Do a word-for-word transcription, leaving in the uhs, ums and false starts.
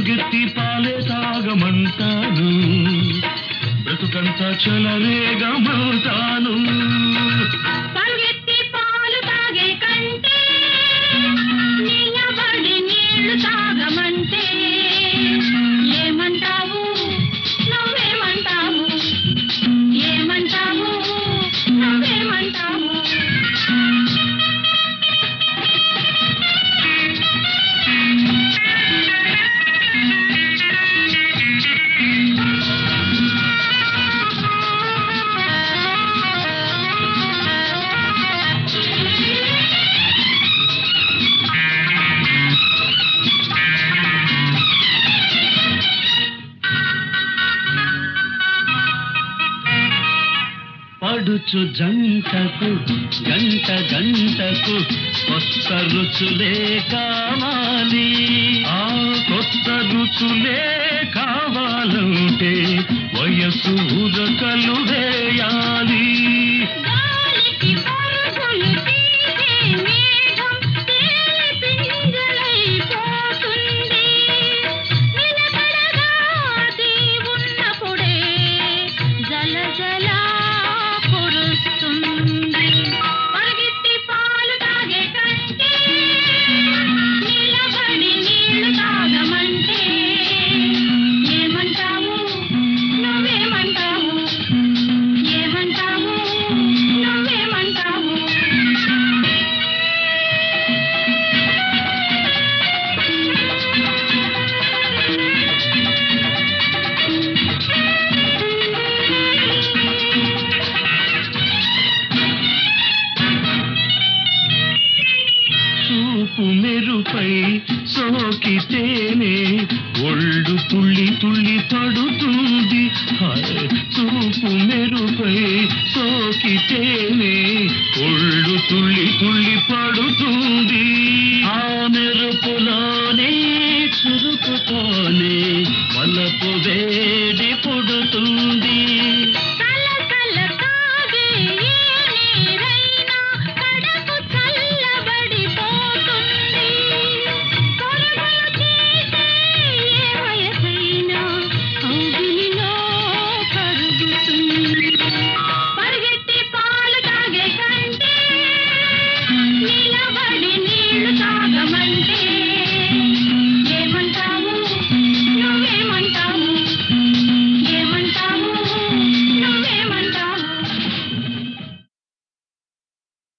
పరుగెత్తి పాలే తాగమంటాను, బ్రతుకంతా చెలరేగమంటాను. పరుగెత్తి పాలు తాగే కంటే నిలబడి నీళ్లు తాగమంటే ఏమంటావు, నువ్వేమంటావు, ఏమంటావు, నువ్వేమంటావు? పడుచు జంటకు గంట గంటకు కొత్త రుచులే కావాలి, ఆ కొత్త రుచులే కావాలంటే వయసు ఉరకలు వేయాలి. గాలికి పరుగులు తీసే మేఘం తేలి పింజలైపోతుంది, నిలకడగా అది ఉన్నప్పుడే జలజల కురుస్తుంది. పరుగెత్తి పాలు తాగే కంటే నిలబడి నీళ్లు తాగమంటే ఏమంటావు, నువ్వేమంటావు, ఏమంటావు, నువ్వేమంటావు? చూపు మెరుపై సోకితేనే ఒళ్ళు తుళ్ళి తుళ్ళి పడుతుంది. హాయ్, చూపు మెరుపై సోకితేనే ఒళ్ళు తుళ్ళి తుళ్ళి పడుతుంది. ఆ మెరుపులోనే చురుకుతోనే వలపు వేడి పుడుతుంది.